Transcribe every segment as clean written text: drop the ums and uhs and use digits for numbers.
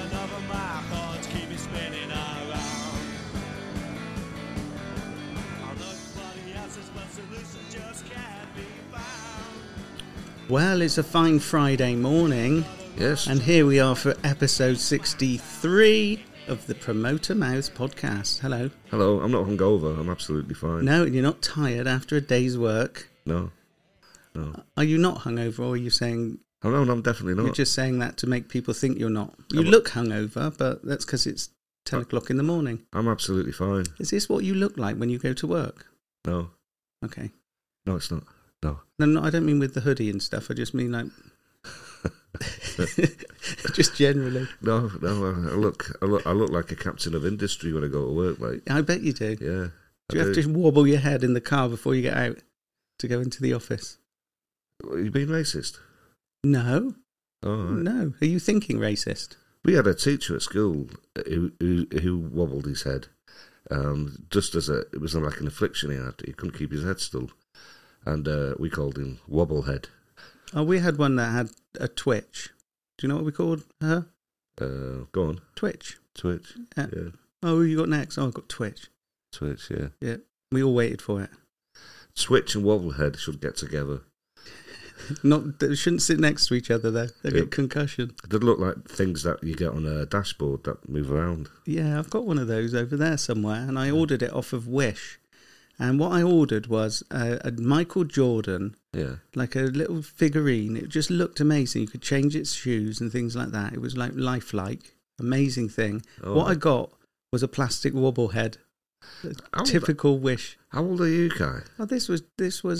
another my thoughts keep me spinning around. I'll look for the answers, but solutions just can't be found. Well, it's a fine Friday morning. Yes. And here we are for episode 63 of the Promoter Mouths podcast. Hello. Hello, I'm not hungover. I'm absolutely fine. No, you're not tired after a day's work. No. Are you not hungover, or are you saying... Oh, no, I'm definitely not. You're just saying that to make people think you're not. You look hungover, but that's because it's 10 o'clock in the morning. I'm absolutely fine. Is this what you look like when you go to work? No. Okay. No, it's not. No. No, I don't mean with the hoodie and stuff. I just mean like... just generally. No, I look like a captain of industry when I go to work, mate. I bet you do. Yeah. Do you have to wobble your head in the car before you get out to go into the office? Are you being racist? No. Oh, right. No. Are you thinking racist? We had a teacher at school who wobbled his head, just as it was like an affliction he had. He couldn't keep his head still, and we called him Wobblehead. Oh, we had one that had a twitch. Do you know what we called her? Go on. Twitch. Twitch. Yeah. Yeah. Oh, who you got next? Oh, I've got Twitch. Twitch, yeah. Yeah. We all waited for it. Twitch and Wobblehead should get together. They shouldn't sit next to each other, though. They get concussion. They look like things that you get on a dashboard that move around. Yeah, I've got one of those over there somewhere, and I ordered it off of Wish. And what I ordered was a Michael Jordan, like a little figurine. It just looked amazing. You could change its shoes and things like that. It was like lifelike, amazing thing. Oh, what I got was a plastic wobblehead. Typical Wish. How old are you, Kai? Oh, this was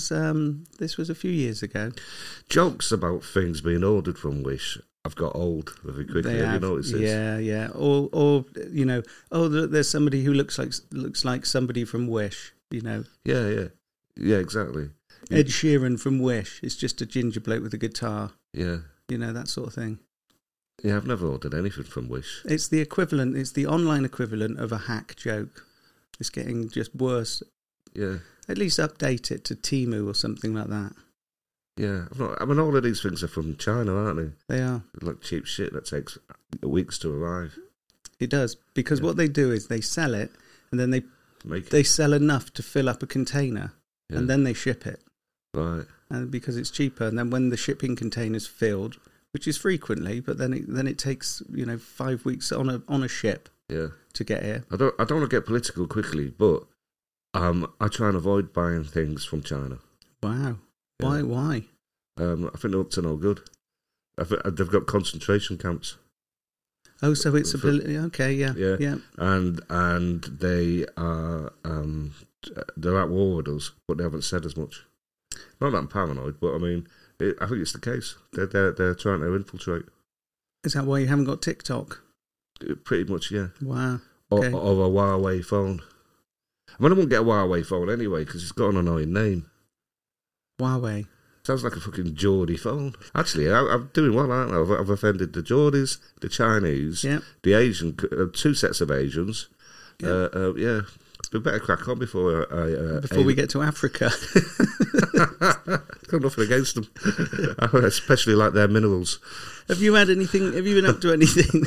a few years ago. Jokes about things being ordered from Wish have got old very quickly. Have you noticed this? Yeah. Or you know, there's somebody who looks like somebody from Wish. You know. Yeah, exactly. Ed Sheeran from Wish. It's just a ginger bloke with a guitar. Yeah. You know, that sort of thing. Yeah, I've never ordered anything from Wish. It's the equivalent. It's the online equivalent of a hack joke. It's getting just worse. Yeah. At least update it to Temu or something like that. Yeah. All of these things are from China, aren't they? They are. Like cheap shit that takes weeks to arrive. It does. Because what they do is they sell it, and then they sell enough to fill up a container, and then they ship it. Right. And because it's cheaper. And then when the shipping container's filled, which is frequently, but then it takes 5 weeks on a ship. Yeah. To get here. I don't want to get political quickly, but I try and avoid buying things from China. Wow. Yeah. Why? I think they're up to no good. They've got concentration camps. Oh, so it's okay, yeah. And they are they're at war with us, but they haven't said as much. Not that I'm paranoid, but I mean, I think it's the case. They're trying to infiltrate. Is that why you haven't got TikTok? Pretty much, yeah. Wow. Okay. Or a Huawei phone. I won't get a Huawei phone anyway because it's got an annoying name. Huawei. Sounds like a fucking Geordie phone. Actually, I'm doing well, aren't I? I've offended the Geordies, the Chinese, the Asian, two sets of Asians. Yeah. We better crack on before we get to Africa. Got nothing against them. I especially like their minerals. Have you been up to anything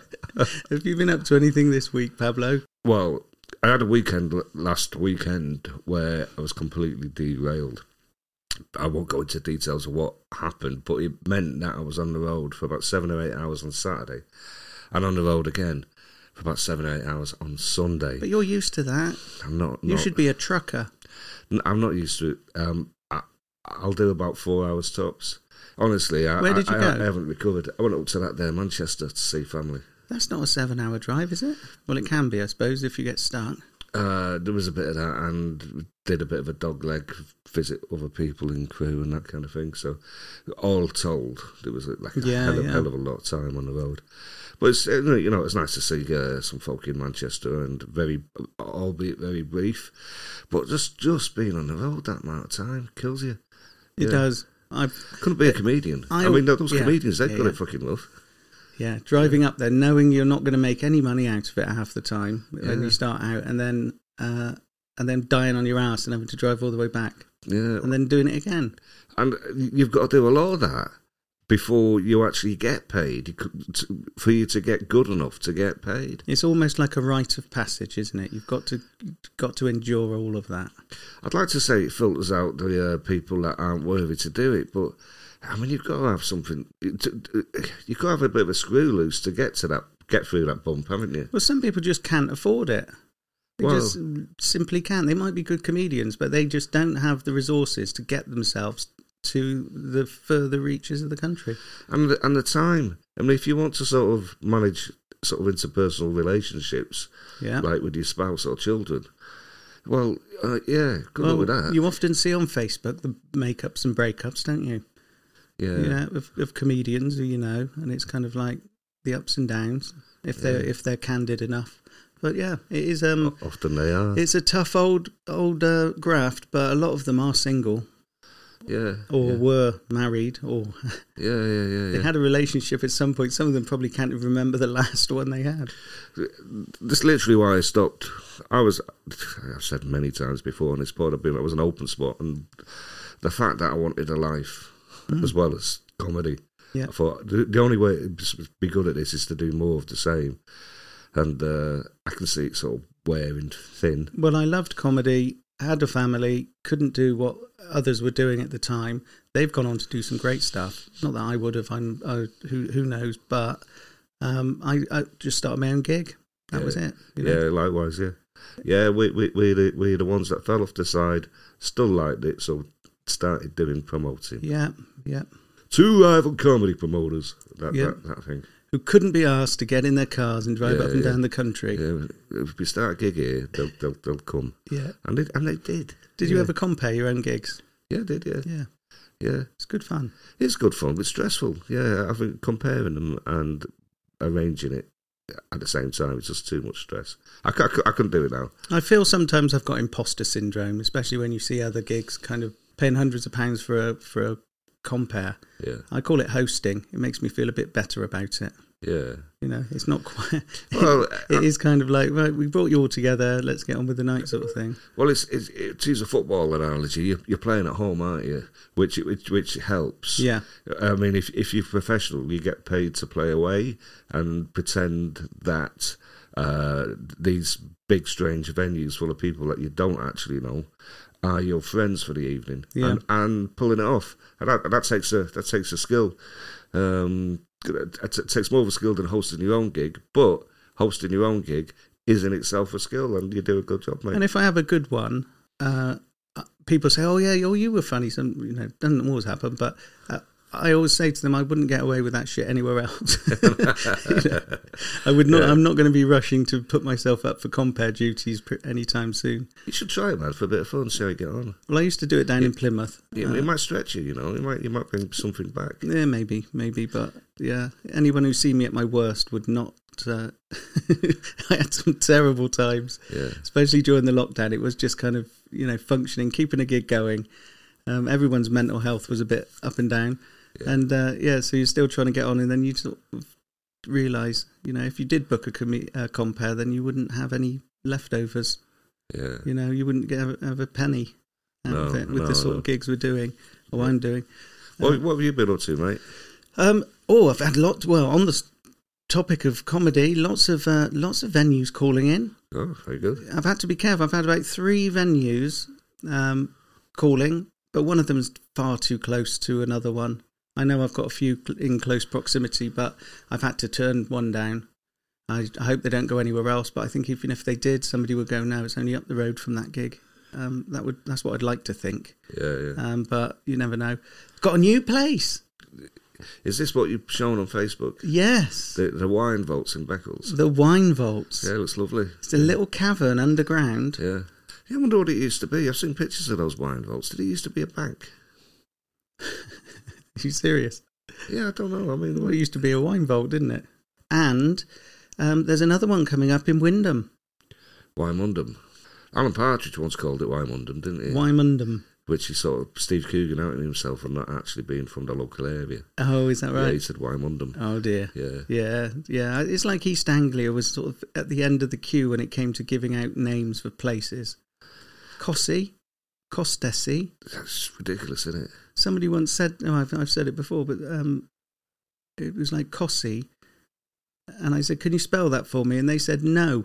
this week, Pablo? Well, I had a weekend last weekend where I was completely derailed. I won't go into details of what happened, but it meant that I was on the road for about 7 or 8 hours on Saturday, and on the road again for about 7 or 8 hours on Sunday. But you're used to that. I'm not. You should be a trucker. I'm not used to it. I'll do about 4 hours tops. Honestly, where did you go? I haven't recovered. I went up to that there Manchester to see family. That's not a 7-hour drive, is it? Well, it can be, I suppose, if you get stuck. There was a bit of that, and did a bit of a dog leg visit other people in crew and that kind of thing. So, all told, there was like a hell of a lot of time on the road. But it's, it's nice to see some folk in Manchester, and albeit very brief. But just being on the road that amount of time kills you. It does. I couldn't be a comedian. I mean, those comedians, they've got it fucking rough. Yeah, driving up there, knowing you're not going to make any money out of it half the time when you start out, and then dying on your ass and having to drive all the way back. Yeah. And then doing it again. And you've got to do a lot of that before you actually get paid, for you to get good enough to get paid. It's almost like a rite of passage, isn't it? You've got to endure all of that. I'd like to say it filters out the people that aren't worthy to do it, but I mean, you've got to have something. You've got to have a bit of a screw loose to get through that bump, haven't you? Well, some people just can't afford it. They just simply can't. They might be good comedians, but they just don't have the resources to get themselves to the further reaches of the country. And the time. I mean, if you want to sort of manage sort of interpersonal relationships, like with your spouse or children, well, good luck with that. You often see on Facebook the makeups and breakups, don't you? Yeah. Of comedians who you know, and it's kind of like the ups and downs if they're candid enough. But yeah, it is. Often they are. It's a tough old graft, but a lot of them are single. Yeah. Or were married, or they had a relationship at some point. Some of them probably can't even remember the last one they had. That's literally why I stopped. I've said many times before on this pod, I was an open spot, and the fact that I wanted a life as well as comedy. Yeah. I thought the only way to be good at this is to do more of the same. And I can see it sort of wearing thin. Well, I loved comedy, had a family, couldn't do what others were doing at the time. They've gone on to do some great stuff. Not that I would have, who knows, but I just started my own gig. That was it. You know? Yeah, likewise, yeah. Yeah, we're the ones that fell off the side, still liked it, so started doing promoting. Yeah. Two rival comedy promoters, that thing. Who couldn't be asked to get in their cars and drive up and down the country. Yeah, if we start a gig here, they'll come. Yeah, and they did. Did you ever compare your own gigs? Yeah, I did. Yeah. It's good fun. It's good fun, but stressful. Yeah, I think comparing them and arranging it at the same time is just too much stress. I couldn't do it now. I feel sometimes I've got imposter syndrome, especially when you see other gigs kind of paying hundreds of pounds for a compare. Yeah. I call it hosting. It makes me feel a bit better about it. Yeah. You know, it's not quite... Well, it is kind of like, right, we brought you all together, let's get on with the night sort of thing. Well, it's to use a football analogy, you're playing at home, aren't you? Which helps. Yeah. I mean, if you're professional, you get paid to play away and pretend that these big, strange venues full of people that you don't actually know are your friends for the evening, and pulling it off, and that takes a skill. It takes more of a skill than hosting your own gig, but hosting your own gig is in itself a skill, and you do a good job, mate. And if I have a good one, people say, "Oh yeah, you were funny." Some, doesn't always happen, but I always say to them, I wouldn't get away with that shit anywhere else. I would not. Yeah. I'm not going to be rushing to put myself up for compare duties anytime soon. You should try it, man, for a bit of fun. See how you get on. Well, I used to do it down in Plymouth. Yeah, it might stretch you. You know, you might bring something back. Yeah, maybe, but yeah, anyone who's seen me at my worst would not. I had some terrible times, especially during the lockdown. It was just kind of functioning, keeping a gig going. Everyone's mental health was a bit up and down. Yeah. And so you're still trying to get on, and then you sort of realise, if you did book a compare, then you wouldn't have any leftovers. Yeah. You wouldn't have a penny out of it with the sort of gigs we're doing, or I'm doing. What have you been up to, mate? I've had lots. Well, on the topic of comedy, lots of venues calling in. Oh, very good. I've had to be careful. I've had about 3 venues calling, but one of them is far too close to another one. I know I've got a few in close proximity, but I've had to turn one down. I hope they don't go anywhere else, but I think even if they did, somebody would go, no, it's only up the road from that gig. That's what I'd like to think. Yeah. But you never know. Got a new place. Is this what you've shown on Facebook? Yes. The Wine Vaults in Beccles. The Wine Vaults. Yeah, it looks lovely. It's a little cavern underground. Yeah. I wonder what it used to be. I've seen pictures of those wine vaults. Did it used to be a bank? Are you serious? Yeah, I don't know. I mean, it used to be a wine vault, didn't it? And there's another one coming up in Wyndham. Wymondham. Alan Partridge once called it Wymondham, didn't he? Wymondham. Which is sort of Steve Coogan outing himself for not actually being from the local area. Oh, is that right? Yeah, he said Wymondham. Oh, dear. Yeah. Yeah. It's like East Anglia was sort of at the end of the queue when it came to giving out names for places. Cossey, Costessey. That's ridiculous, isn't it? Somebody once said, I've said it before, but it was like Cossie. And I said, can you spell that for me? And they said, no.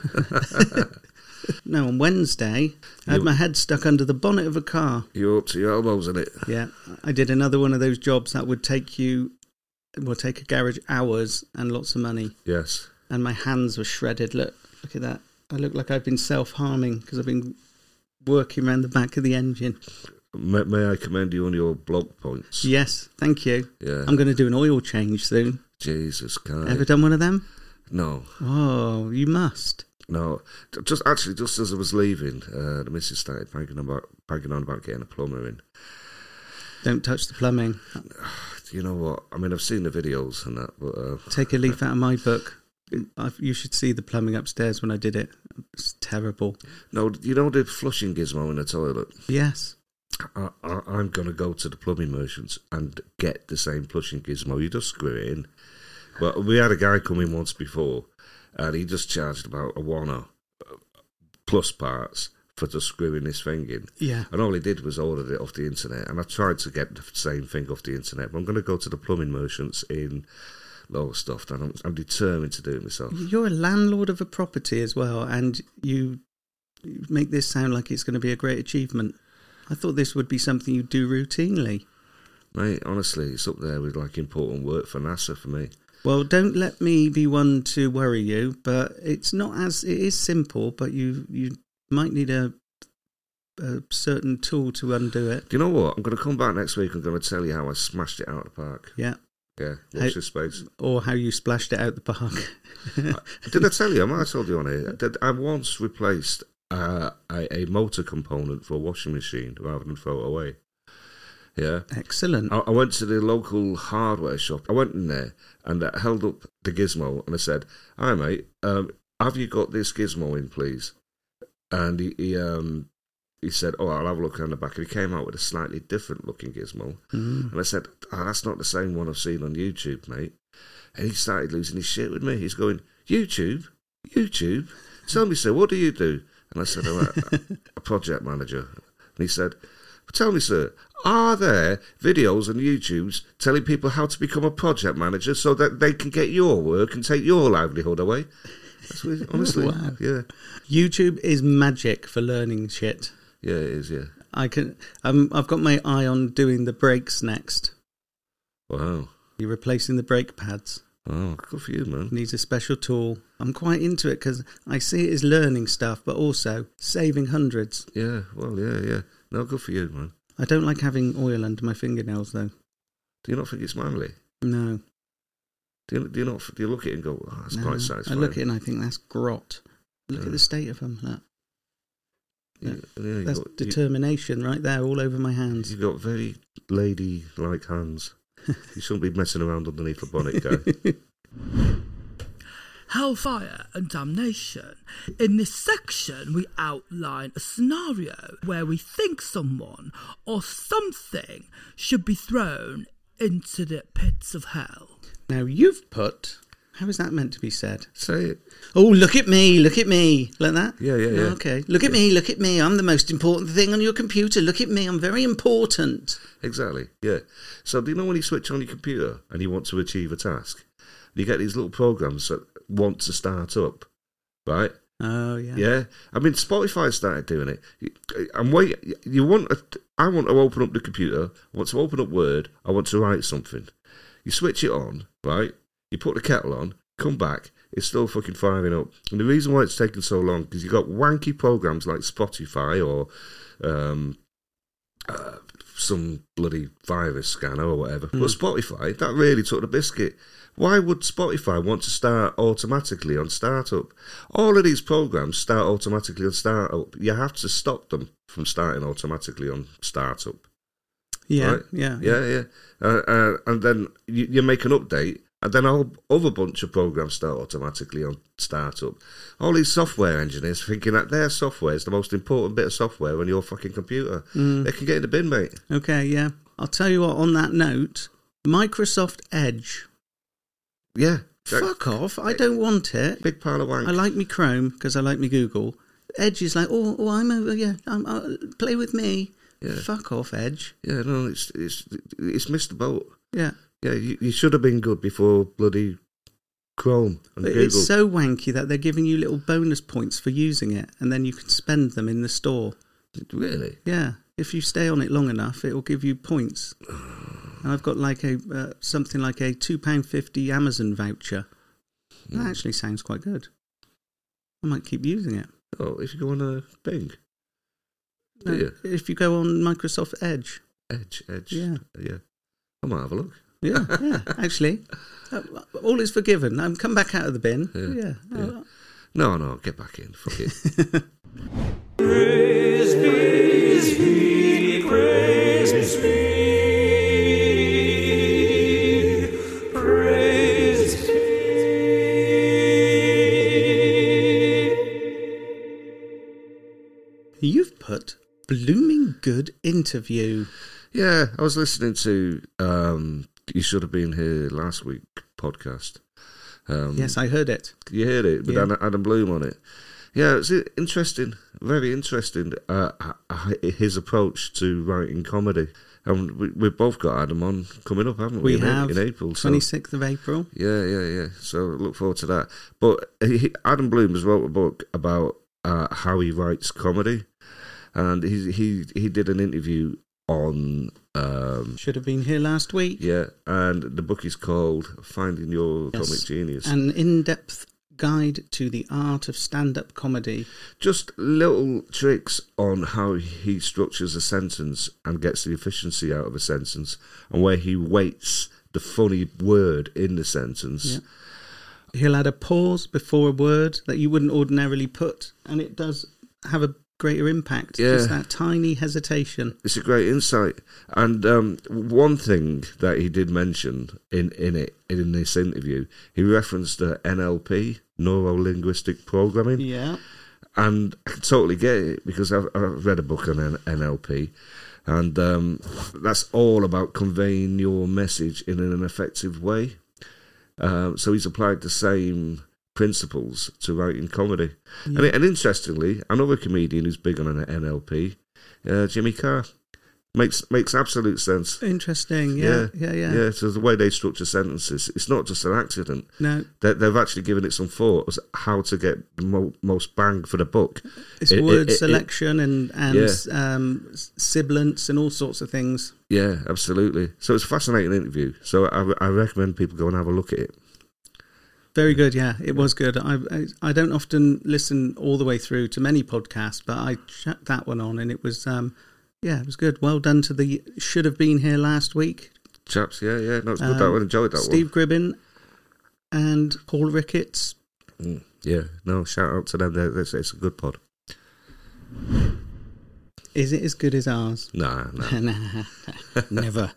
No, on Wednesday, I had my head stuck under the bonnet of a car. You're up to your elbows in it. Yeah, I did another one of those jobs that would take a garage hours and lots of money. Yes. And my hands were shredded. Look at that. I look like I've been self-harming because I've been working around the back of the engine. May I commend you on your blog points? Yes, thank you. Yeah. I'm going to do an oil change soon. Jesus Christ. Ever done one of them? No. Oh, you must. No. Just as I was leaving, the missus started banging on about getting a plumber in. Don't touch the plumbing. You know what? I mean, I've seen the videos and that, but... Take a leaf out of my book. You should see the plumbing upstairs when I did it. It's terrible. No, you know the flushing gizmo in the toilet? Yes. I'm going to go to the plumbing merchants and get the same flushing gizmo. You just screw it in. But we had a guy come in once before, and he just charged about a $1 plus parts for just screwing this thing in. Yeah. And all he did was ordered it off the internet, and I tried to get the same thing off the internet, but I'm going to go to the plumbing merchants in Lowestoft, and I'm determined to do it myself. You're a landlord of a property as well, and you make this sound like it's going to be a great achievement. I thought this would be something you do routinely. Mate, honestly, it's up there with like important work for NASA for me. Well, don't let me be one to worry you, but it is simple, but you might need a certain tool to undo it. Do you know what? I'm going to come back next week and I'm going to tell you how I smashed it out of the park. Yeah. Yeah, watch this space. Or how you splashed it out the park. Did I tell you? I might have told you on here that I once replaced a motor component for a washing machine rather than throw it away. Yeah. Excellent. I went to the local hardware shop. I went in there and I held up the gizmo and I said, "Hi mate, have you got this gizmo in, please?" And he said, "Oh, I'll have a look on the back." And he came out with a slightly different looking gizmo. And I said, "Oh, that's not the same one I've seen on YouTube, mate." And he started losing his shit with me. He's going, YouTube? Tell me, sir, what do you do? And I said, "I'm a project manager." And he said, "Tell me, sir, are there videos on YouTubes telling people how to become a project manager so that they can get your work and take your livelihood away?" That's what, honestly, wow. Yeah. YouTube is magic for learning shit. Yeah, it is, yeah. I've got my eye on doing the brakes next. Wow. You're replacing the brake pads. Oh, good for you, man. Needs a special tool. I'm quite into it because I see it as learning stuff, but also saving hundreds. Yeah, well, yeah. No, good for you, man. I don't like having oil under my fingernails, though. Do you not think it's manly? No. Do you look at it and go, "Oh, that's quite satisfying"? I look at it and I think that's grot. Look at the state of them. That's determination right there, all over my hands. You've got very lady-like hands. You shouldn't be messing around underneath the bonnet, guy. Hellfire and Damnation. In this section, we outline a scenario where we think someone or something should be thrown into the pits of hell. Now, you've put... How is that meant to be said? Say it. Oh, look at me. Like that? Yeah. Okay. Look at me. I'm the most important thing on your computer. Look at me. I'm very important. Exactly, yeah. So do you know when you switch on your computer and you want to achieve a task, you get these little programs that want to start up, right? Oh, yeah. Yeah. I mean, Spotify started doing it. I want to open up the computer. I want to open up Word. I want to write something. You switch it on, right? You put the kettle on, come back, it's still fucking firing up. And the reason why it's taken so long is you've got wanky programs like Spotify or some bloody virus scanner or whatever. But Spotify, that really took the biscuit. Why would Spotify want to start automatically on startup? All of these programs start automatically on startup. You have to stop them from starting automatically on startup. Yeah, right? yeah. And then you make an update, and then a whole other bunch of programs start automatically on startup. All these software engineers thinking that their software is the most important bit of software on your fucking computer. They can get in the bin, mate. Okay, yeah. I'll tell you what, on that note, Microsoft Edge. Yeah. Fuck off. I don't want it. Big pile of wank. I like me Chrome because I like me Google. Edge is like, I'm over, yeah, play with me. Yeah. Fuck off, Edge. Yeah, no, it's missed the boat. Yeah. Yeah, you should have been good before bloody Chrome and Google. It's so wanky that they're giving you little bonus points for using it, and then you can spend them in the store. Really? Yeah. If you stay on it long enough, it will give you points. And I've got like something like a £2.50 Amazon voucher. That actually sounds quite good. I might keep using it. Oh, if you go on Bing. If you go on Microsoft Edge. Edge. Yeah. I might have a look. Yeah. Actually, all is forgiven. Come back out of the bin. Yeah. No, get back in. Fuck it. Praise be, praise be, praise be. You've put blooming good interview. Yeah, I was listening to You Should Have Been Here Last Week podcast. Yes, I heard it. You heard it with Adam Bloom on it. Yeah, it's interesting, very interesting, his approach to writing comedy. And we've both got Adam on coming up, haven't we? We have, in April. 26th of April. Yeah. So look forward to that. But Adam Bloom has wrote a book about how he writes comedy. And he did an interview on... Should Have Been Here Last Week. Yeah, and the book is called Finding Your Comic Genius. An in-depth guide to the art of stand-up comedy. Just little tricks on how he structures a sentence and gets the efficiency out of a sentence, and where he weights the funny word in the sentence. Yeah. He'll add a pause before a word that you wouldn't ordinarily put, and it does have a greater impact. Yeah. Just that tiny hesitation. It's a great insight. And one thing that he did mention in this interview, he referenced NLP, neuro-linguistic programming. Yeah. And I can totally get it, because I've read a book on NLP, and that's all about conveying your message in an effective way. So he's applied the same principles to writing comedy. Yeah. And interestingly, another comedian who's big on an NLP, Jimmy Carr, makes absolute sense. Interesting. Yeah. So the way they structure sentences, it's not just an accident. No, they've actually given it some thought as how to get the most bang for the buck. It's word selection and sibilants and all sorts of things. Yeah, absolutely. So it's a fascinating interview. So I recommend people go and have a look at it. Very good, yeah. It was good. I don't often listen all the way through to many podcasts, but I checked that one on, and it was, it was good. Well done to the Should Have Been Here Last Week chaps. Yeah. No, it's good. That one. Enjoyed that Steve one. Steve Gribbin and Paul Ricketts. Yeah. No, shout out to them. It's a good pod. Is it as good as ours? No. Never.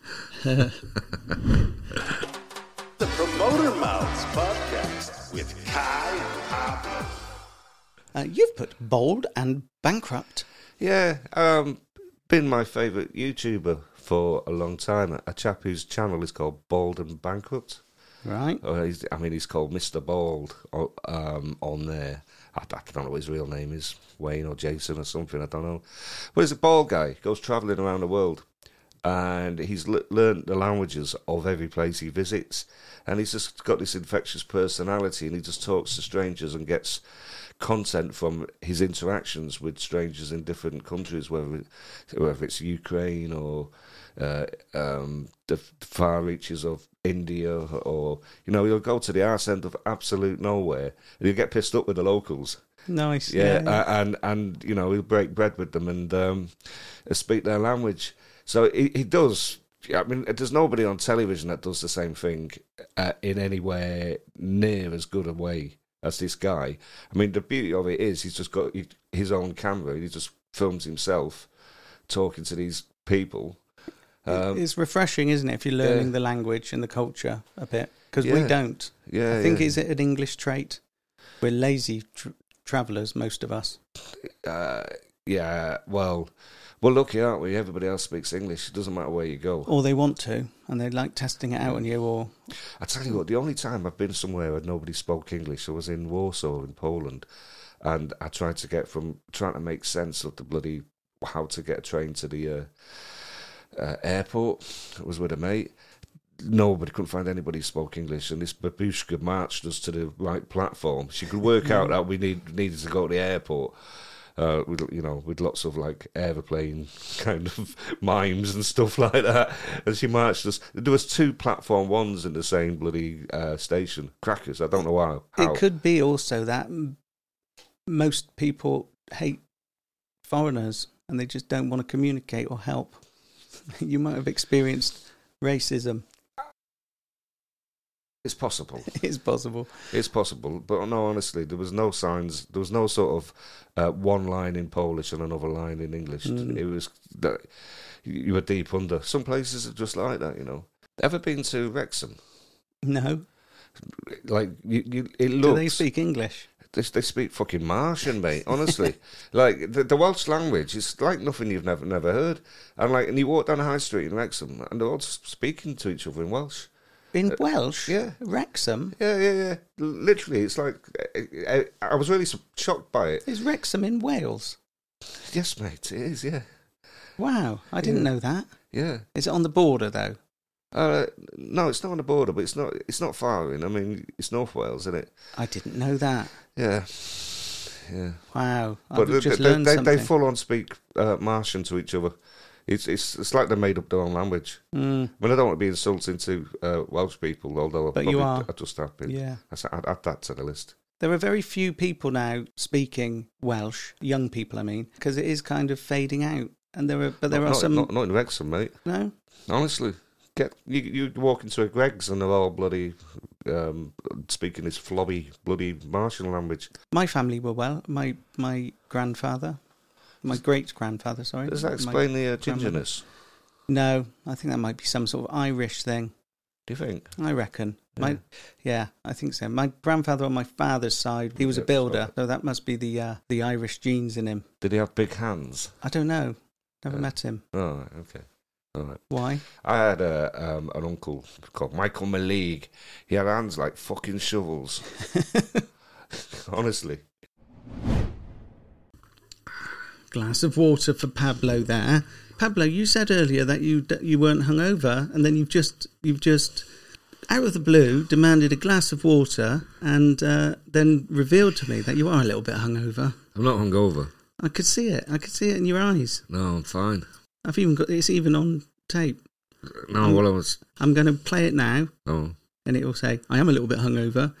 The Promoter Mouths Podcast with Kai and Pablo. You've put bold and bankrupt. Yeah, been my favourite YouTuber for a long time. A chap whose channel is called Bald and Bankrupt. Right. He's called Mr. Bald on there. I don't know what his real name is, Wayne or Jason or something, I don't know. But he's a bald guy, goes travelling around the world. And he's learned the languages of every place he visits, and he's just got this infectious personality, and he just talks to strangers and gets content from his interactions with strangers in different countries, whether it's Ukraine or the far reaches of India, or he'll go to the arse end of absolute nowhere, and he'll get pissed up with the locals. Nice. Yeah. And he'll break bread with them and speak their language. So he does. I mean, there's nobody on television that does the same thing in anywhere near as good a way as this guy. I mean, the beauty of it is he's just got his own camera. He just films himself talking to these people. It's refreshing, isn't it, if you're learning the language and the culture a bit? Because we don't. Yeah, I think is it an English trait? We're lazy travellers, most of us. Yeah, well, lucky, aren't we? Everybody else speaks English. It doesn't matter where you go. Or they want to, and they like testing it out on you. Or I tell you what, the only time I've been somewhere where nobody spoke English, I was in Warsaw in Poland, and I tried to make sense of the bloody how to get a train to the airport. I was with a mate. nobody couldn't find anybody who spoke English, and this babushka marched us to the right platform. She could work out that we needed to go to the airport. With lots of like aeroplane kind of mimes and stuff like that, and she marched us. There was 2 platform 1s in the same bloody station. Crackers. I don't know how. It could be also that most people hate foreigners and they just don't want to communicate or help. You might have experienced racism. It's possible. It's possible. It's possible. But no, honestly, there was no signs. There was no sort of one line in Polish and another line in English. It was that you were deep under. Some places are just like that, you know. Ever been to Wrexham? No. Like, it looks... Do they speak English? They speak fucking Martian, mate, honestly. Like, the Welsh language is like nothing you've never heard. And you walk down the high street in Wrexham and they're all speaking to each other in Welsh. In Welsh? Yeah. Wrexham? Yeah. Literally, it's like... I was really shocked by it. Is Wrexham in Wales? Yes, mate, it is, yeah. Wow, I didn't know that. Yeah. Is it on the border, though? No, it's not on the border, but it's not far in. I mean, it's North Wales, isn't it? I didn't know that. Yeah. Wow, but I've just learned something. They full on speak Martian to each other. It's like they made up their own language. I mean, I don't want to be insulting to Welsh people, although I just have been. Yeah. I'd add that to the list. There are very few people now speaking Welsh, young people, I mean, because it is kind of fading out. And there are some... Not in Wrexham, mate. No? Honestly. You walk into a Greggs and they're all bloody speaking this flobby, bloody Martian language. My family were well. My grandfather... My great-grandfather, sorry. Does that explain the gingerness? No, I think that might be some sort of Irish thing. Do you think? I reckon. Yeah, I think so. My grandfather on my father's side, he was a builder, so that must be the Irish genes in him. Did he have big hands? I don't know. Never met him. Oh, okay. All right. Why? I had an uncle called Michael Maleeg. He had hands like fucking shovels. Honestly. Glass of water for Pablo there. Pablo, you said earlier that you weren't hungover, and then you've just out of the blue demanded a glass of water, and then revealed to me that you are a little bit hungover. I'm not hungover. I could see it. I could see it in your eyes. No, I'm fine. I've even got it's even on tape. No, I'm going to play it now. Oh. And it will say, "I am a little bit hungover."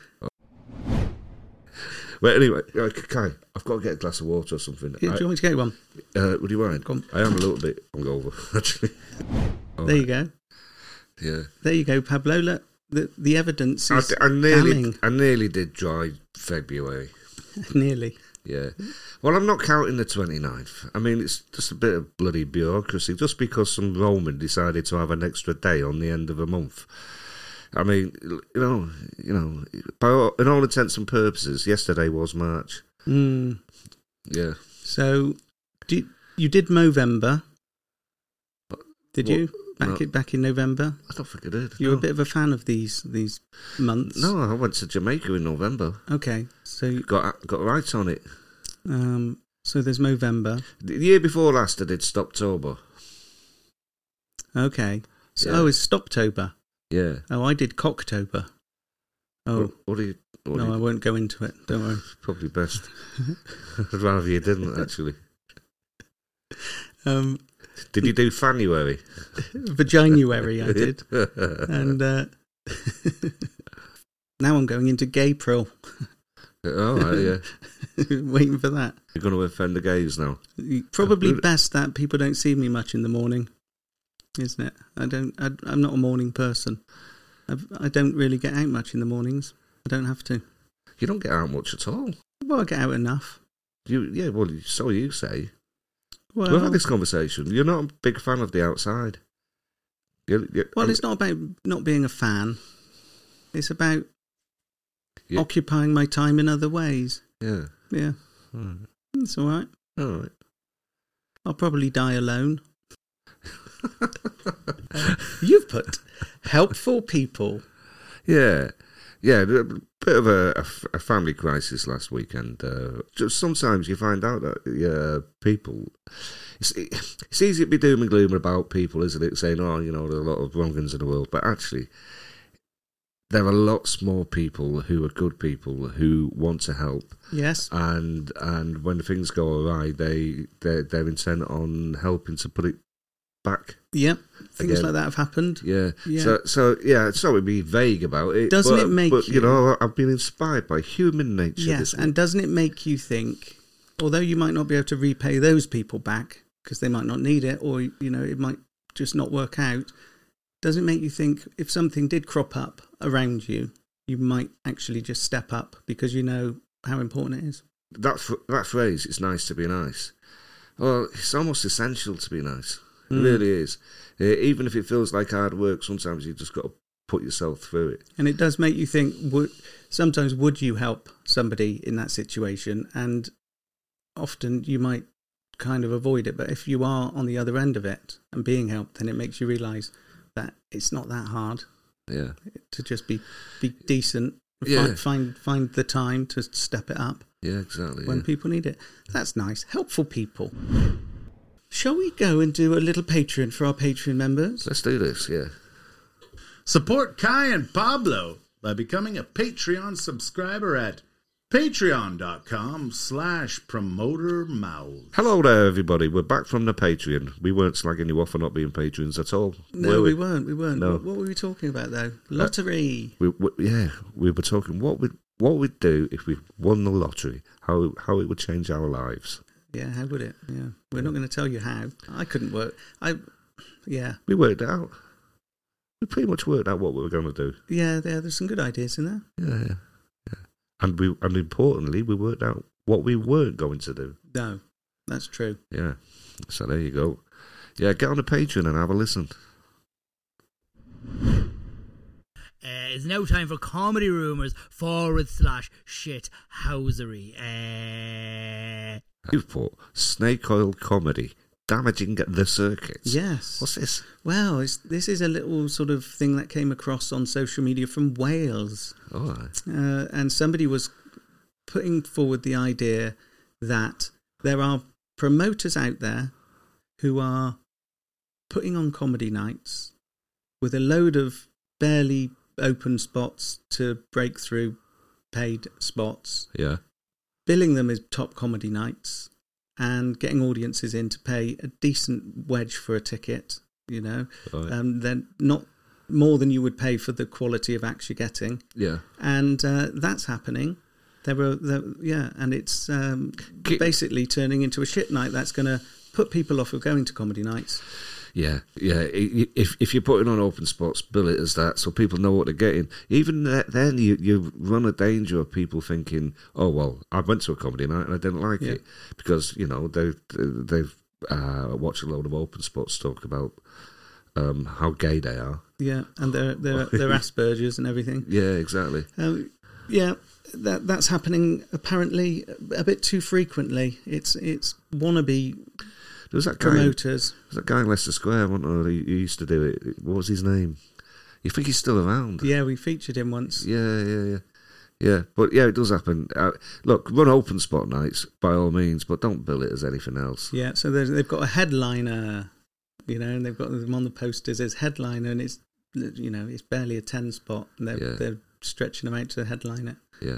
Well, anyway, Kai, I've got to get a glass of water or something. Do you want me to get one? Would you mind? Go on. I am a little bit hungover, actually. There you go. Yeah. There you go, Pablo. Look, the evidence is damning. I nearly did dry February. Nearly. Yeah. Well, I'm not counting the 29th. I mean, it's just a bit of bloody bureaucracy. Just because some Roman decided to have an extra day on the end of a month. I mean, you know, in all intents and purposes, yesterday was March. Yeah. So, you did Movember? Did you? Back in November? I don't think I did. You're a bit of a fan of these months? No, I went to Jamaica in November. Okay, so got right on it. So there's Movember. The year before last, I did Stoptober. Okay. So it's Stoptober. Yeah. Oh, I did Cocktober. Oh. What do you... I won't go into it. Don't worry. Probably best. I'd rather you didn't, actually. Did you do Fanuary? Vaginuary, I did. And now I'm going into Gaypril. Oh, right, yeah. Waiting for that. You're going to offend the gays now? Probably best that people don't see me much in the morning, isn't it? I'm not a morning person. I don't really get out much in the mornings. I don't have to. You don't get out much at all? Well, I get out enough. So you say. Well, we've had this conversation. You're not a big fan of the outside. It's not about not being a fan. It's about occupying my time in other ways. Yeah. Yeah. All right. That's all right. All right. I'll probably die alone. You've put helpful people. Yeah. Yeah. bit of a family crisis last weekend. Just sometimes you find out that people... It's easy to be doom and gloom about people, isn't it? Saying, oh, you know, there are a lot of wrong'uns in the world. But actually, there are lots more people who are good people who want to help. Yes. And when things go awry, they're intent on helping to put it back. Yep. Things again. like that have happened. Yeah. Yeah. So sorry to be vague about it. Doesn't it make you know, I've been inspired by human nature. Yes, and doesn't it make you think, although you might not be able to repay those people back because they might not need it, or, you know, it might just not work out, does it make you think if something did crop up around you, you might actually just step up because you know how important it is? That phrase, it's nice to be nice. Well, it's almost essential to be nice. It really is. Even if it feels like hard work, sometimes you just got to put yourself through it. And it does make you think, sometimes would you help somebody in that situation? And often you might kind of avoid it. But if you are on the other end of it and being helped, then it makes you realise that it's not that hard. Yeah. To just be decent. Yeah. Find the time to step it up. Yeah, exactly. When people need it. That's nice. Helpful people. Shall we go and do a little Patreon for our Patreon members? Let's do this, yeah. Support Kai and Pablo by becoming a Patreon subscriber at patreon.com/promotermouth. Hello there, everybody. We're back from the Patreon. We weren't slagging you off for not being patrons at all. No, we weren't. No. What were we talking about, though? Lottery. We were talking what we'd do if we won the lottery, how it would change our lives. Yeah, how would it? Yeah. We're not going to tell you how. I couldn't work. We worked it out. We pretty much worked out what we were going to do. Yeah, there's some good ideas in there. Yeah. And importantly, we worked out what we weren't going to do. No, that's true. Yeah. So there you go. Yeah, get on the Patreon and have a listen. It's now time for Comedy Rumours /shithousery. You've put snake oil comedy damaging the circuits. Yes. What's this? Well, this is a little sort of thing that came across on social media from Wales. All right. And somebody was putting forward the idea that there are promoters out there who are putting on comedy nights with a load of barely open spots to break through paid spots. Yeah. Billing them as top comedy nights and getting audiences in to pay a decent wedge for a ticket, you know. Right. Then not more than you would pay for the quality of acts you're getting. Yeah. And that's happening. And it's basically turning into a shit night that's going to put people off of going to comedy nights. Yeah. If you're putting on open spots, bill it as that so people know what they're getting. Even then, you run a danger of people thinking, "Oh well, I went to a comedy night and I didn't like it," because you know they've watched a load of open spots talk about how gay they are. Yeah, and they're Asperger's and everything. Yeah, exactly. That's happening apparently a bit too frequently. It's wannabe. There was that guy, promoters. There was that guy in Leicester Square, wasn't there? He used to do it. What was his name? You think he's still around? Yeah, we featured him once. Yeah. But yeah, it does happen. Look, run open spot nights by all means, but don't bill it as anything else. Yeah, so they've got a headliner, you know, and they've got them on the posters as headliner, and it's, you know, it's barely a 10 spot, and they're stretching them out to headline it. Yeah.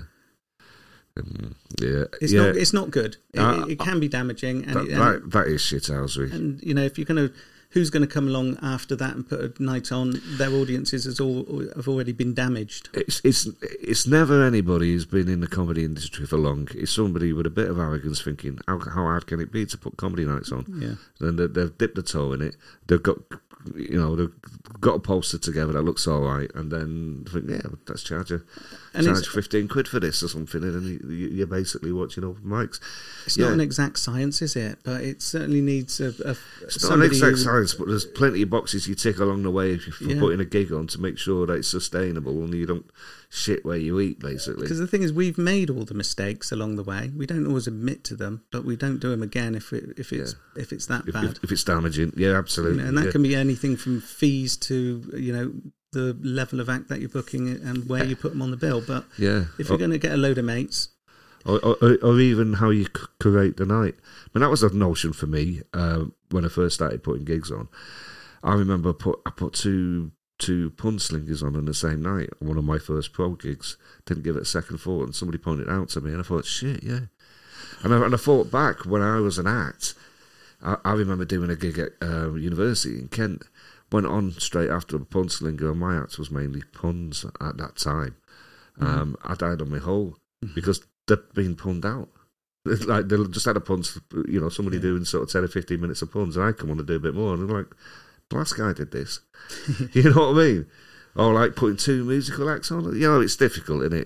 It's not good. It can be damaging, and that is shithousery. And you know, if you're going to, who's going to come along after that and put a night on? Their audiences have already been damaged. It's never anybody who's been in the comedy industry for long. It's somebody with a bit of arrogance thinking, how hard can it be to put comedy nights on? Yeah, and they've dipped the toe in it. They've got a poster together that looks all right, and then think, let's charge 15 quid for this or something, and then you're basically watching open mics. It's not an exact science, is it? But it certainly needs it's not an exact science, but there's plenty of boxes you tick along the way if you're putting a gig on to make sure that it's sustainable and you don't shit where you eat, basically. Because the thing is, we've made all the mistakes along the way. We don't always admit to them, but we don't do them again if it's that bad. If it's damaging, yeah, absolutely. And that can be anything from fees to, you know, the level of act that you're booking and where you put them on the bill. But yeah, if you're going to get a load of mates, or even how you curate the night. I mean, that was a notion for me when I first started putting gigs on. I remember I put two Punslingers on the same night on one of my first pro gigs. Didn't give it a second thought, and somebody pointed it out to me, and I thought, shit, yeah. And I thought back when I was an act. I remember doing a gig at university in Kent. Went on straight after a Punslinger, and my act was mainly puns at that time. I died on my hole because they'd been punned out. Like they just had a puns, somebody doing sort of 10 or 15 minutes of puns, and I come on to do a bit more, and I'm like, the last guy did this. You know what I mean? Or like putting two musical acts on. It's difficult, isn't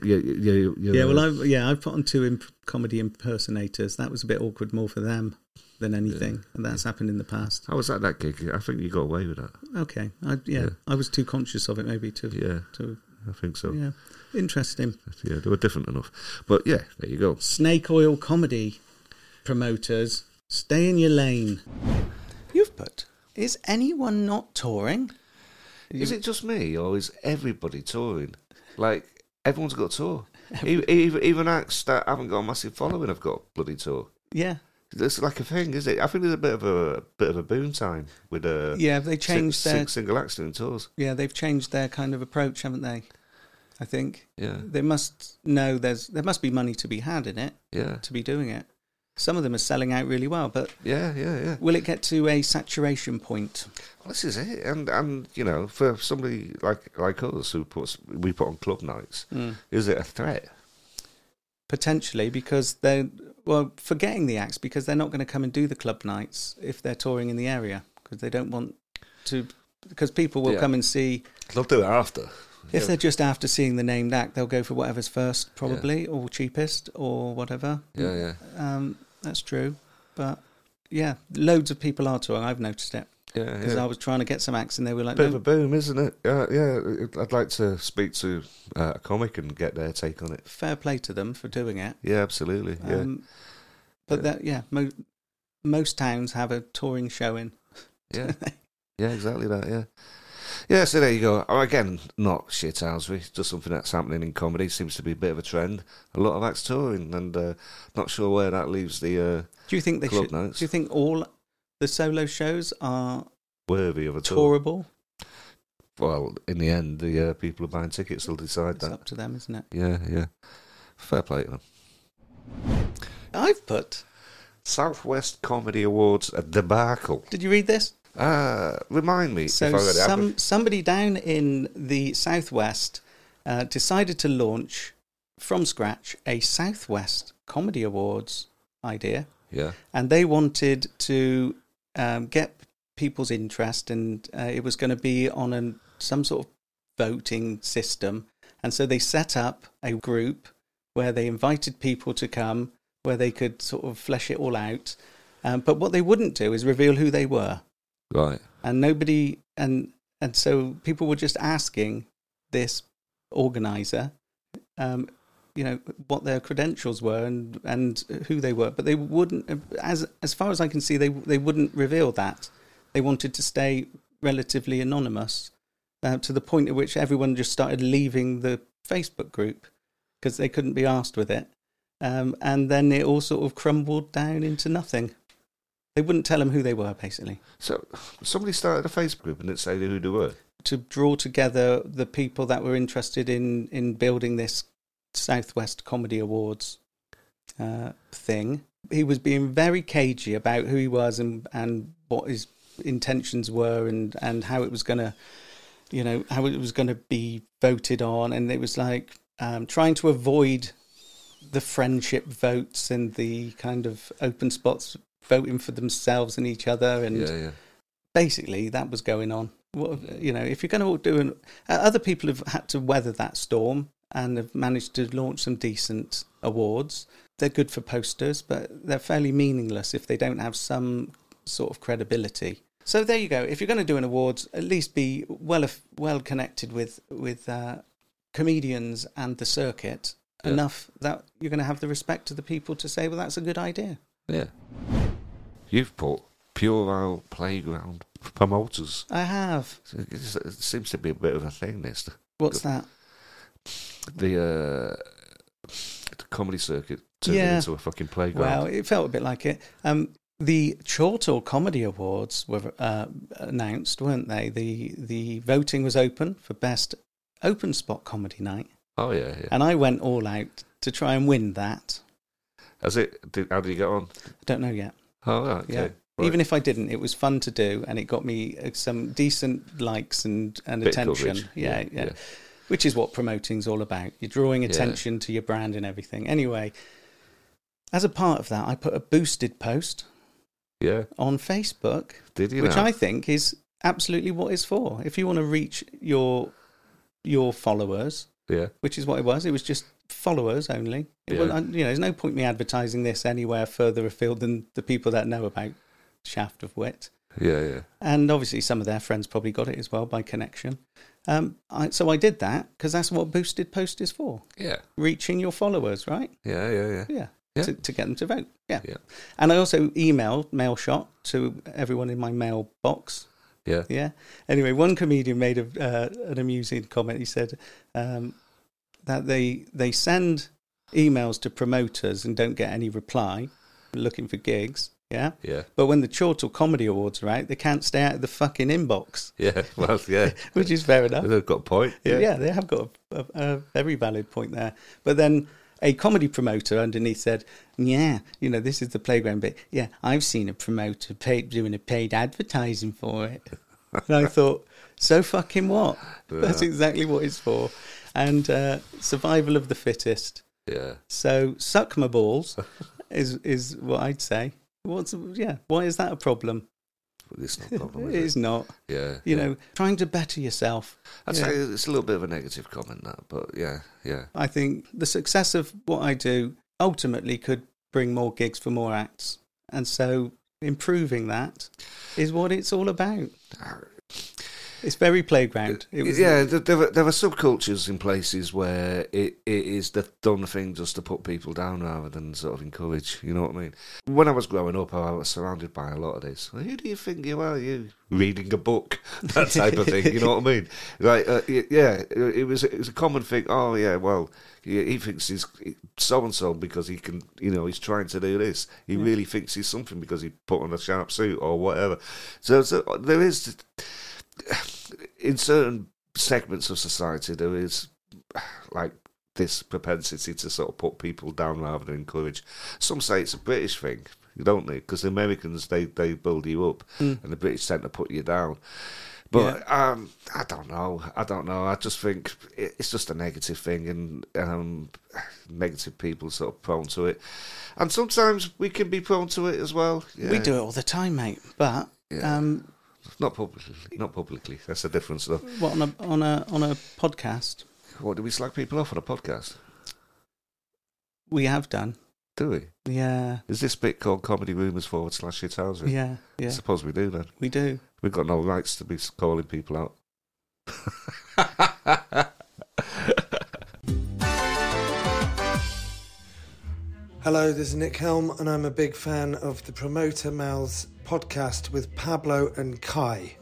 it? I've put on two comedy impersonators. That was a bit awkward more for them than anything, and that's happened in the past. I was at that gig. I think you got away with that. Okay, I was too conscious of it, maybe. I think so. Yeah, interesting. Yeah, they were different enough. But yeah, there you go. Snake oil comedy promoters, stay in your lane. You've put, is anyone not touring? Is it just me, or is everybody touring? Like, everyone's got a tour. Even acts that haven't got a massive following have got a bloody tour. Yeah. It's like a thing, is it? I think there's a bit of a boom time with they changed their single acts doing tours. Yeah, they've changed their kind of approach, haven't they? I think. Yeah. They must know there must be money to be had in it. Yeah. To be doing it. Some of them are selling out really well, but yeah. Will it get to a saturation point? Well, this is it, and for somebody like us we put on club nights, is it a threat? Potentially, because they're forgetting the acts, because they're not going to come and do the club nights if they're touring in the area, because they don't want to. Because people will come and see. They'll do it after. If they're just after seeing the named act, they'll go for whatever's first, probably, or cheapest, or whatever. Yeah. That's true. But, yeah, loads of people are touring. I've noticed it. Yeah, because I was trying to get some acts and they were like... Bit of a boom, isn't it? Yeah. I'd like to speak to a comic and get their take on it. Fair play to them for doing it. Yeah, absolutely, yeah. But, most towns have a touring showing. Yeah, yeah, exactly that, yeah. Yeah, so there you go. Again, not shit housery, just something that's happening in comedy. Seems to be a bit of a trend. A lot of acts touring, and not sure where that leaves the do you think they club should, nights. Do you think all the solo shows are worthy of a tour? Tourable? Well, in the end, the people who are buying tickets will decide that. It's up to them, isn't it? Yeah. Fair play to them. I've put Southwest Comedy Awards a debacle. Did you read this? Remind me. So if I read it. Somebody down in the Southwest decided to launch from scratch a Southwest Comedy Awards idea. Yeah. And they wanted to get people's interest, and it was going to be on some sort of voting system. And so they set up a group where they invited people to come, where they could sort of flesh it all out. But what they wouldn't do is reveal who they were. Right. And nobody, and so people were just asking this organizer, what their credentials were and who they were, but they wouldn't, as far as I can see, they wouldn't reveal that. They wanted to stay relatively anonymous, to the point at which everyone just started leaving the Facebook group because they couldn't be asked with it, and then it all sort of crumbled down into nothing. They wouldn't tell them who they were, basically. So somebody started a Facebook group and didn't say who they were? To draw together the people that were interested in building this Southwest Comedy Awards thing. He was being very cagey about who he was and what his intentions were and how it was going to, how it was going to be voted on. And it was like trying to avoid the friendship votes and the kind of open spots voting for themselves and each other, and basically that was going on. If you're going to do other people have had to weather that storm and have managed to launch some decent awards. They're good for posters, but they're fairly meaningless if they don't have some sort of credibility. So there you go. If you're going to do an awards, at least be well connected with comedians and the circuit enough that you're going to have the respect of the people to say, well, that's a good idea. Yeah. You've put puerile playground promoters. I have. It seems to be a bit of a thing, this. What's that? The comedy circuit turned into a fucking playground. Well, it felt a bit like it. The Chortle Comedy Awards were announced, weren't they? The voting was open for Best Open Spot Comedy Night. Oh, yeah. And I went all out to try and win that. How did you get on? I don't know yet. Oh, right, okay. Yeah. Right. Even if I didn't, it was fun to do, and it got me some decent likes and attention. Yeah. Which is what promoting's all about. You're drawing attention to your brand and everything. Anyway, as a part of that, I put a boosted post on Facebook. Did you? Which I think is absolutely what it's for. If you want to reach your followers, which is what it was just followers only. There's no point me advertising this anywhere further afield than the people that know about Shaft of Wit. Yeah. And obviously some of their friends probably got it as well by connection. So I did that because that's what boosted post is for. Yeah. Reaching your followers, right? Yeah. To get them to vote. Yeah. And I also emailed Mailshot to everyone in my mailbox. Yeah. Anyway, one comedian made an amusing comment. He said that they send emails to promoters and don't get any reply, looking for gigs. Yeah. But when the Chortle Comedy Awards are out, they can't stay out of the fucking inbox. Yeah. Well, yeah. Which is fair enough. They've got a point. Yeah, they have got a very valid point there. But then a comedy promoter underneath said, this is the playground bit. Yeah, I've seen a promoter doing a paid advertising for it. And I thought, so fucking what? Yeah. That's exactly what it's for. And survival of the fittest. Yeah. So suck my balls is what I'd say. Why is that a problem? It's not a problem, It is not. Yeah. You know, trying to better yourself. I'd say it's a little bit of a negative comment, that, but yeah. I think the success of what I do ultimately could bring more gigs for more acts. And so improving that is what it's all about. It's very playground. There are subcultures in places where it is the done thing just to put people down rather than sort of encourage, you know what I mean? When I was growing up, I was surrounded by a lot of this. Who do you think you are? You reading a book? That type of thing, you know what I mean? Like, it was a common thing. Oh, yeah, well, he thinks he's so-and-so because he can, he's trying to do this. He really thinks he's something because he put on a sharp suit or whatever. So there is... In certain segments of society, there is like this propensity to sort of put people down rather than encourage. Some say it's a British thing, don't they? Because the Americans, they build you up, and the British tend to put you down. But I don't know. I just think it's just a negative thing, and negative people sort of prone to it. And sometimes we can be prone to it as well. Yeah. We do it all the time, mate. But not publicly. That's the difference, though. What, on a podcast? What, do we slag people off on a podcast? We have done. Do we? Yeah. Is this bit called Comedy Rumours /Shithousery? Yeah. I suppose we do then. We do. We've got no rights to be calling people out. Hello, this is Nick Helm, and I'm a big fan of the Promoter Mouths podcast with Pablo and Kai.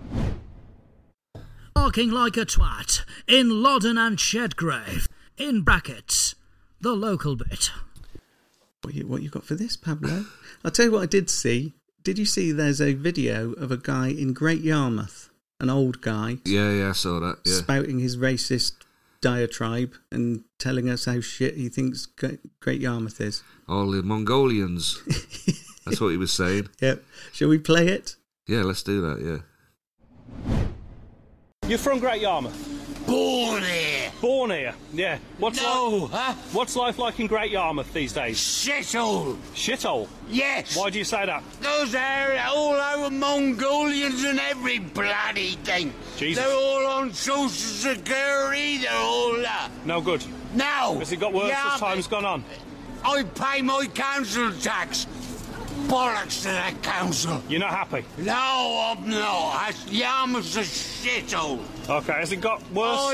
Barking like a twat in Loddon and Shedgrave. In brackets, the local bit. What you got for this, Pablo? I'll tell you what I did see. Did you see there's a video of a guy in Great Yarmouth, an old guy? Yeah, I saw that. Yeah. Spouting his racist diatribe and telling us how shit he thinks Great Yarmouth is. All the Mongolians. That's what he was saying. Yep. Shall we play it? Yeah, let's do that, yeah. You're from Great Yarmouth? Born here. Born here, yeah. What's life like in Great Yarmouth these days? Shithole. Shithole? Yes. Why do you say that? Those are all over Mongolians and every bloody thing. Jesus. They're all on social security. They're all... No good. No. Has it got worse as time's gone on? I pay my council tax. Bollocks to that council. You're not happy? No, I'm not. Yarmouth's a shithole. Okay, has it got worse?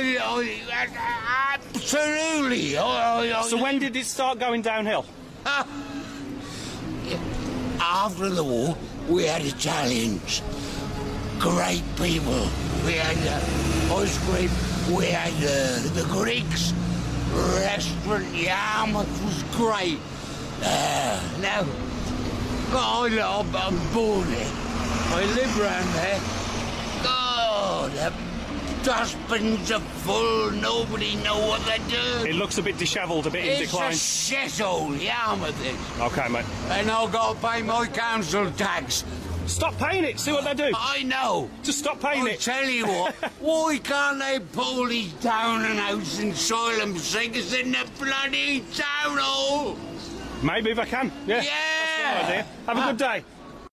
Absolutely. So when did it start going downhill? after the war, we had Italians. Great people. We had ice cream. We had the Greeks. Restaurant Yarmouth was great. Now, God, I'm born there. I live round there. God, the dustbins are full. Nobody know what they do. It looks a bit dishevelled, a bit in decline. It's a shithole, Yarmouth is. Okay, mate. And I've got to pay my council tax. Stop paying it. See what they do. I know. Just stop paying I'll it. tell you what. Why can't they pull these down and house and asylum seekers in the bloody town hall? Maybe if I can. Yeah. Yeah. That's my idea. Have a good day.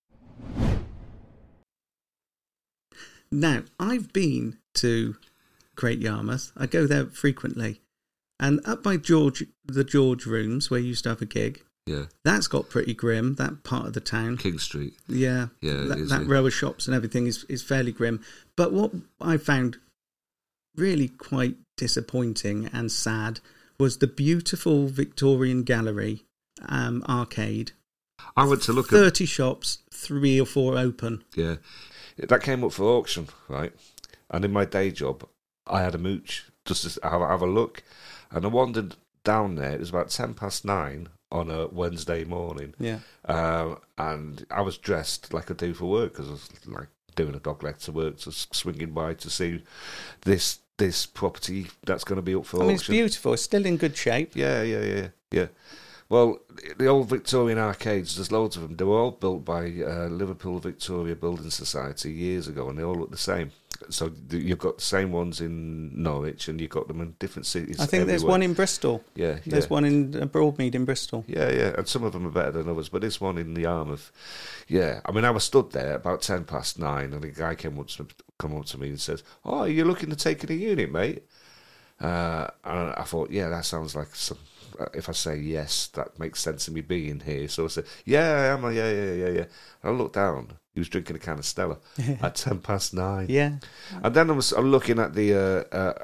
Now, I've been to Great Yarmouth. I go there frequently. And up by the George Rooms, where you used to have a gig, yeah, that's got pretty grim, that part of the town. King Street. Yeah. Yeah, that row of shops and everything is fairly grim. But what I found really quite disappointing and sad was the beautiful Victorian Gallery arcade. I went to look 30 shops, 3 or 4 open. Yeah. That came up for auction, right? And in my day job, I had a mooch just to have a look. And I wandered down there. It was about 9:10 on a Wednesday morning. Yeah. And I was dressed like I do for work because I was like doing a dog leg to work, just swinging by to see this property that's going to be up for auction. It's beautiful. It's still in good shape. Yeah. Well, the old Victorian arcades, there's loads of them. They were all built by Liverpool Victoria Building Society years ago, and they all look the same. So you've got the same ones in Norwich, and you've got them in different cities. I think there's one in Bristol. Yeah. There's one in Broadmead in Bristol. Yeah, and some of them are better than others, but this one in the Yarmouth, yeah. I mean, I was stood there about 9:10, and a guy came up to me and said, "Oh, are you looking to take in a unit, mate?" And I thought, yeah, that sounds like some. If I say yes, that makes sense of me being here. So I said, yeah, I am. Yeah. And I looked down. He was drinking a can of Stella at 9:10. Yeah. And then I'm looking at the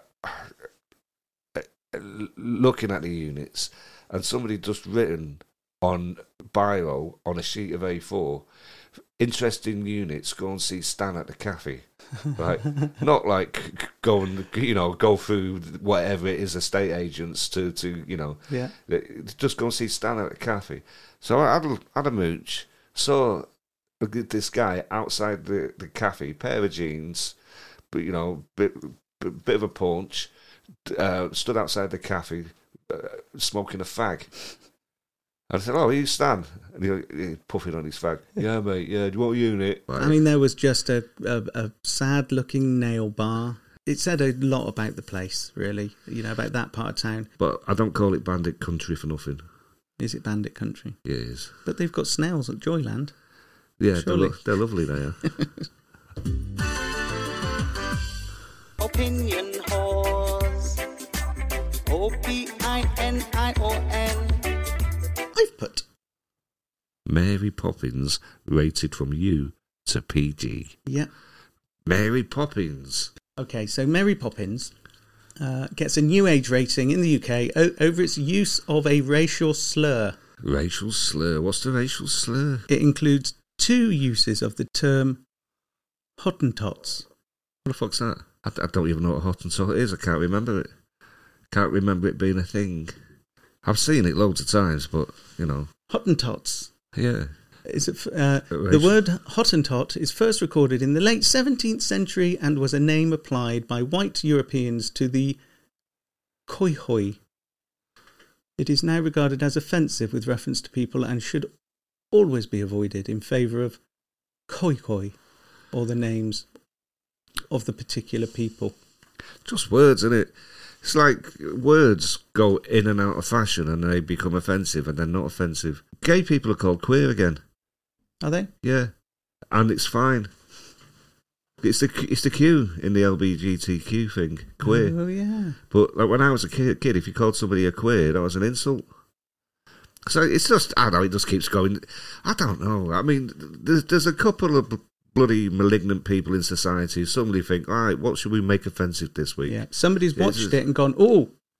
units, and somebody just written on biro on a sheet of A4, interesting units. Go and see Stan at the cafe. Right, not like go through whatever it is, estate agents to yeah. Just go and see Stan at the cafe. So I had a mooch, saw this guy outside the cafe, pair of jeans, but bit of a paunch, stood outside the cafe, smoking a fag. I said, "Oh, you Stan?" And he puffing on his fag. "Yeah, mate. Yeah, do you want a unit?" I mean, there was just a sad-looking nail bar. It said a lot about the place, really. About that part of town. But I don't call it Bandit Country for nothing. Is it Bandit Country? Yeah, it is. But they've got snails at Joyland. Yeah, they're lovely. They are. Opinion Horse. OPINION. I've put Mary Poppins rated from U to PG. Yeah. Mary Poppins. Okay, so Mary Poppins gets a new age rating in the UK over its use of a racial slur. Racial slur? What's the racial slur? It includes 2 uses of the term Hottentots. What the fuck's that? I don't even know what a Hottentot is. I can't remember it. Can't remember it being a thing. I've seen it loads of times, but, Hottentots. Yeah. The word Hottentot is first recorded in the late 17th century and was a name applied by white Europeans to the Khoikhoi. It is now regarded as offensive with reference to people and should always be avoided in favour of Khoikhoi, or the names of the particular people. Just words, isn't it? It's like words go in and out of fashion and they become offensive and they're not offensive. Gay people are called queer again. Are they? Yeah. And it's fine. It's the Q in the LGBTQ thing, queer. Oh, yeah. But like when I was a kid, if you called somebody a queer, that was an insult. So it's just, I don't know, it just keeps going. I don't know. I mean, there's a couple of bloody malignant people in society. Somebody think, all right, what should we make offensive this week? Yeah, somebody's watched it and gone, oh,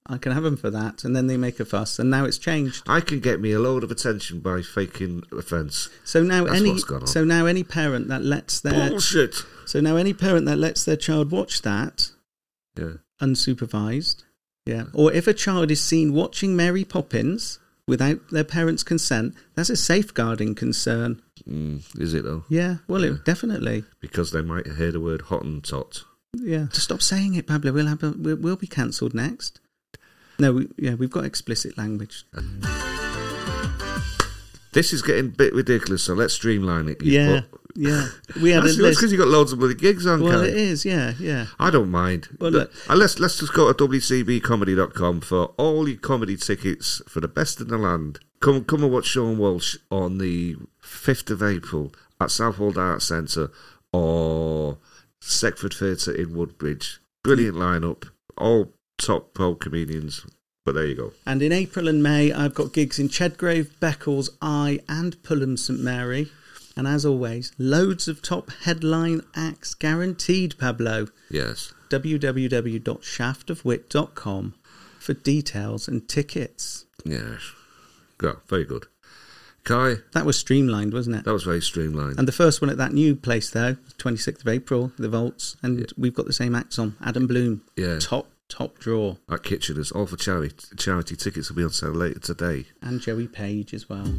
I can have them for that. And then they make a fuss, and now it's changed. I can get me a load of attention by faking offence. So now what's gone on. So now any parent that lets their bullshit. So now any parent that lets their child watch that, unsupervised, or if a child is seen watching Mary Poppins without their parents' consent, that's a safeguarding concern. Is it though? Yeah, well, it definitely. Because they might hear the word Hottentot. Yeah, to stop saying it, Pablo. We'll be cancelled next. No, we've got explicit language. This is getting a bit ridiculous, so let's streamline it. We had a list. That's because you've got loads of bloody gigs on. Well, it is, yeah. I don't mind. Well, look, let's just go to wcbcomedy.com for all your comedy tickets for the best in the land. Come and watch Sean Walsh on the 5th of April at Southwold Arts Centre or Seckford Theatre in Woodbridge. Brilliant lineup, all top pro comedians. But there you go. And in April and May, I've got gigs in Chedgrove, Beccles, Eye and Pulham St Mary. And as always, loads of top headline acts guaranteed, Pablo. Yes. www.shaftofwit.com for details and tickets. Yes. Yeah, very good. Kai? That was streamlined, wasn't it? That was very streamlined. And the first one at that new place, though, 26th of April, the Vaults. And we've got the same acts on. Adam Bloom. Yeah. Top draw. At Kitchener's, all for charity. Charity tickets will be on sale later today. And Joey Page as well.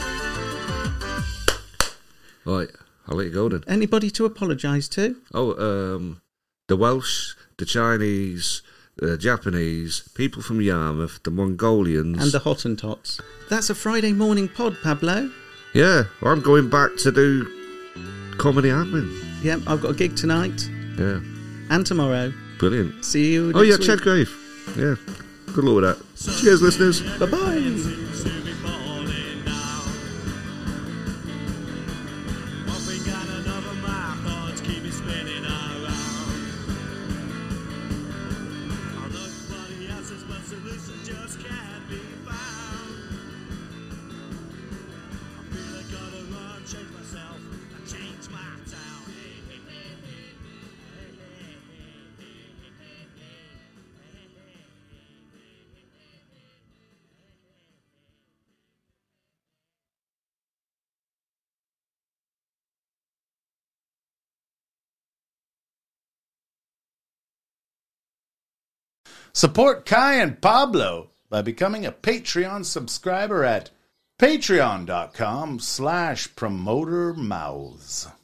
Right, I'll let you go then. Anybody to apologise to? The Welsh, the Chinese, the Japanese, people from Yarmouth, the Mongolians. And the Hottentots. That's a Friday morning pod, Pablo. Yeah, well, I'm going back to do comedy admin. Yep, I've got a gig tonight. Yeah. And tomorrow. Brilliant. See you next week. Chedgrove. Yeah. Good luck with that. Cheers, listeners. Bye-bye. Support Kai and Pablo by becoming a Patreon subscriber at patreon.com/promotermouths.